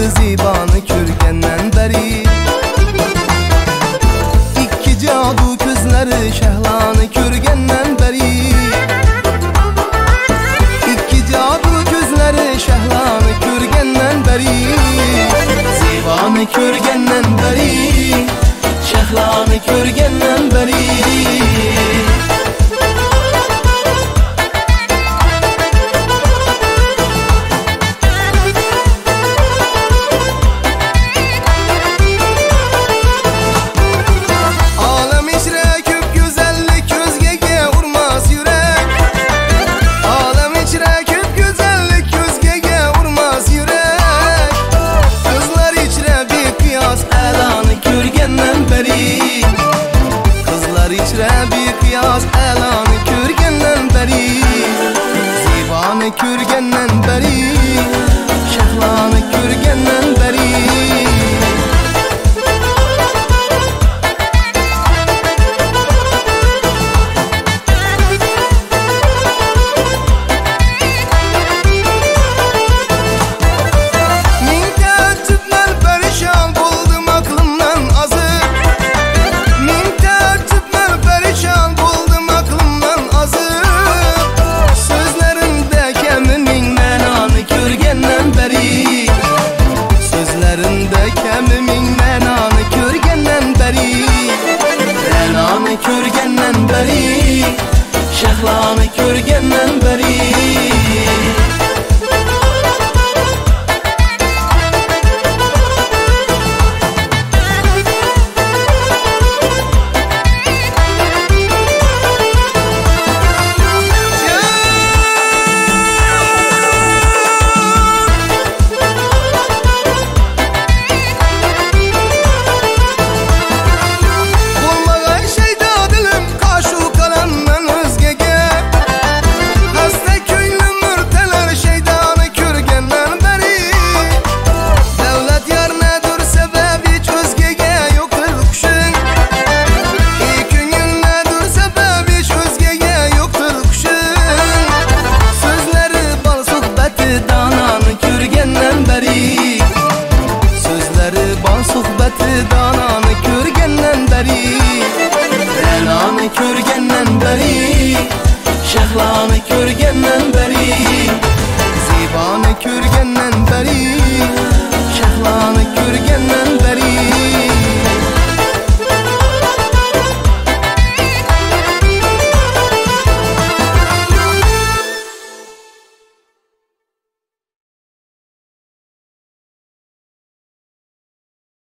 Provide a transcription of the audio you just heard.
Zibani körgenden beri İki cadu gözleri Şehlanı körgenden beri İki cadu gözleri Şehlanı körgenden beri Zibani körgenden beri Şehlanı körgenden beri Kızlar içre bir kıyas elanı körgenden beri Zibani körgenden beri Şehlanı körgenden beri Sözlerinde kemimin menanı körgenden beri Menanı körgenden beri Şehlanı körgenden beri Sohbeti dananı körgenden beri Renanı körgenden beri Şehlanı körgenden beri